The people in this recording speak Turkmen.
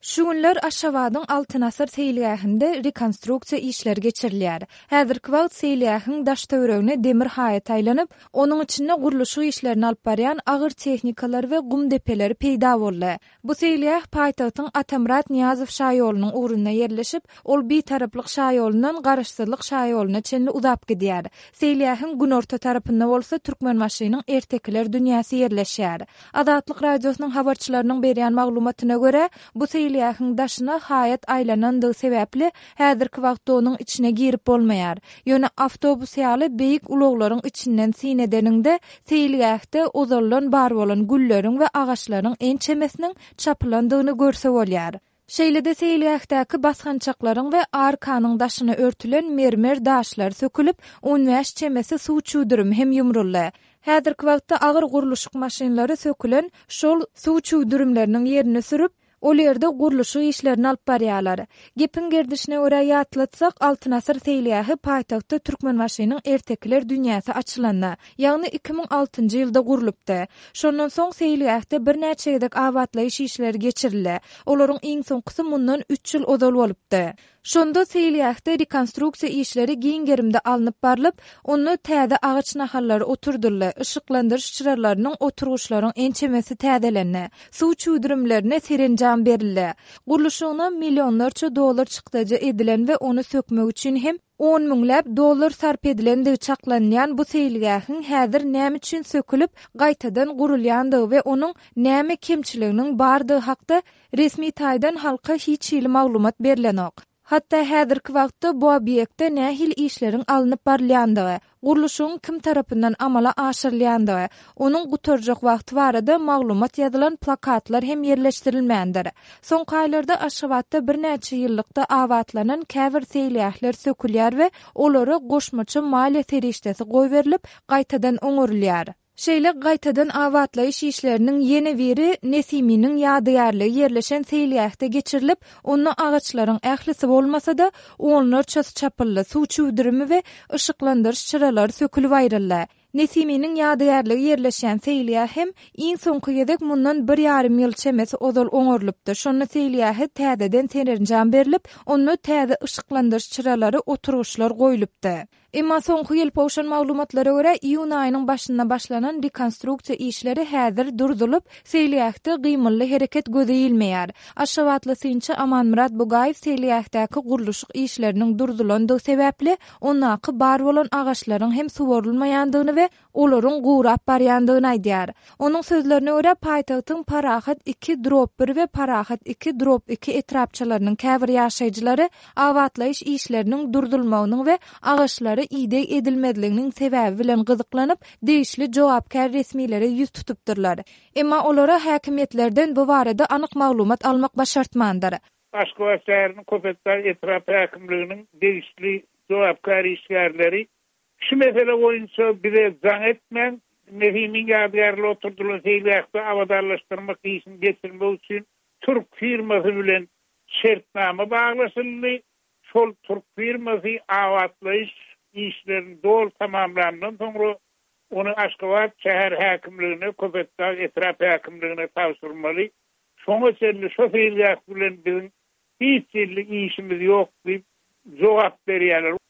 Şu günler Aşgabat'yň Altynasar seýilgähinde rekonstruksiýa işleri geçirilýär. Häzirki wagt seýilgähiň daş töweregine demir haýat aýlanyp, onuň içinde guruluşy işlerini alyp barýan agyr tehnikalar we gum depeleri peýda boldy. Bu seýilgäh paýtagtyň Atamrat Niýazow şaýolunyň urunyna yerleşip, ol bir taraplyk şaýolundan Garaşdyrlyk şaýoluna çenli uzap gidýär. Seýilgähiň günorta tarapynda bolsa Türkmenbaşynyň ertekler dünýäsi yerleşýär. Azatlyk radiosynyň habarçylarynyň berýän maglumatyna görä, bu seýilgähiň daşyna haýat aýlanandygy sebäpli häzirki wagtda onuň içine girip bolmaýar. Ýöne awtobus ýaly beýik uluglaryň içinden sinedeninde seýilgähde ozalan bar bolan gülleriň we agaçlaryň en çemesiniň çapylandygyny görse bolýar. Şeýlede seýilgähdäki basgançaklaryň we arkanyň daşyna örtülen mermer daşlar sökülip, 15 çemesi suw çuwdurum hem ýumruldy. Häzirki wagtda agyr guruluşyk maşynalary sökülen şol suw çuwdurumlarynyň ýerine sürüp, ol ýerde guruluşy işlerini alyp barýarlar. Gepin gerdişine görä ýatlatsak, Altynasar seýilgähi paýtagtda Türkmenbaşynyň ertekler dünýäsi açylanda, ýagny 2006-njy ýylda gurulupdy. Şondan soň seýilgähde bir näçe gedek awatlaýyş işleri geçirildi. Olaryň iň soňkysy mundan 3 ýyl ozal bolupdy. Şonda seýilgähde rekonstruksiýa işleri giňgerimde alınıp barlyp, onu täze agaç nahallary oturdurly, ışıklandyryş çyralarynyň oturguşlaryň en çemesi täzelendi. Suw çuwdurumlaryna serenjam berildi. Guruluşyna millionlarça dolar çykdyjy edilen we onu sökmek üçin hem 10 miňläp dolar sarp edilendigi çaklanýan bu seýilgähiň häzir näme üçin sökülip gaýtadan gurulýandygy we onuň näme kemçiliginiň bardygy hakda resmi taýdan halka hiç ýyly maglumat berilenok. Hatta häzirki wagtda bu obýektde nähil işleriň alınıp barylýandygy, guruluşyň kim tarapyndan amala aşyrylýandygy, onuň guturjak wagty barada maglumat ýazylan plakatlar hem yerleşdirilmändir. Soňky aýlarda Aşgabatda bir näçe ýyllykda awatlanan käbir seýilgähler sökülýär we olary goşmaça maliýe serişdesi goý berilip, gaýtadan oňurulýar. Şeýle gaýtadan awatlaýyş işleriniň ýene biri Nesiminiň ýadygarlygy yerleşen seýilgähde geçirilip, onu agaçlaryň ählisi bolmasa-da, onlarça çapylly suw çuwdurumy we ışıklandyryş çyralary sökülip aýryldy. Nesiminiň ýadygarlygy yerleşen seýilgäh hem iň soňky gedek mundan 1,5 ýyl çemesi ozal oňurlupdy. Şonu seýilgähe täzeden serenjam berilip, onu täze ışıklandyryş çyralary oturguşlar goýulupdy. Emma soňky ýyl powşan maglumatlara görä iýun aýynyň başynda başlanan rekonstruksiýa işleri häzir durdulyp, seýilgähde gymylly hereket gözeýilmeýär. Aşgabatly synçy Amanmurat Bugaýew seýilgähdäki guruluşyk işleriniň durdulandygy sebäpli onaky bar bolan agaçlaryň hem suwarylmaýandygyny we olaryň gurap barýandygyny aýdýar. Onuň sözlerine görä paýtagtyň Parahat 2-1 we Parahat 2-2 etrapçylarynyň käbir ýaşaýjylary awatlaýyş işleriniň durdulmagynyň we agaçlary ide edilmedliginiň sebäbi bilen gyzyklanyp, değişli jogapkär resmiýlere ýüz tutupdyrlar. Emma olara häkimetlerden bu barada anyk maglumat almak başartmandyr. Aşgabat şäheriniň Köpekdağ etrap häkimliginiň değişli jogapkär işgärleri şu mesele boýunça bize zaň etmän, Nefimiň ýadygarly oturdulan seýilgähde awadarlaşdyrmak işini geçirmek üçin Türk firmasy bilen şertnama baglaşyldy. Şol Türk firmasy awatlaýyş işlerini dol tamamlandan soňra onu Aşgabat şäher häkimligine, Köpekdağ etrap häkimligine tapşyrmaly. Şoňa çenli şo seýilgäh bilen biziň hiç ýyly işimiz ýok diýip jogap berýärler.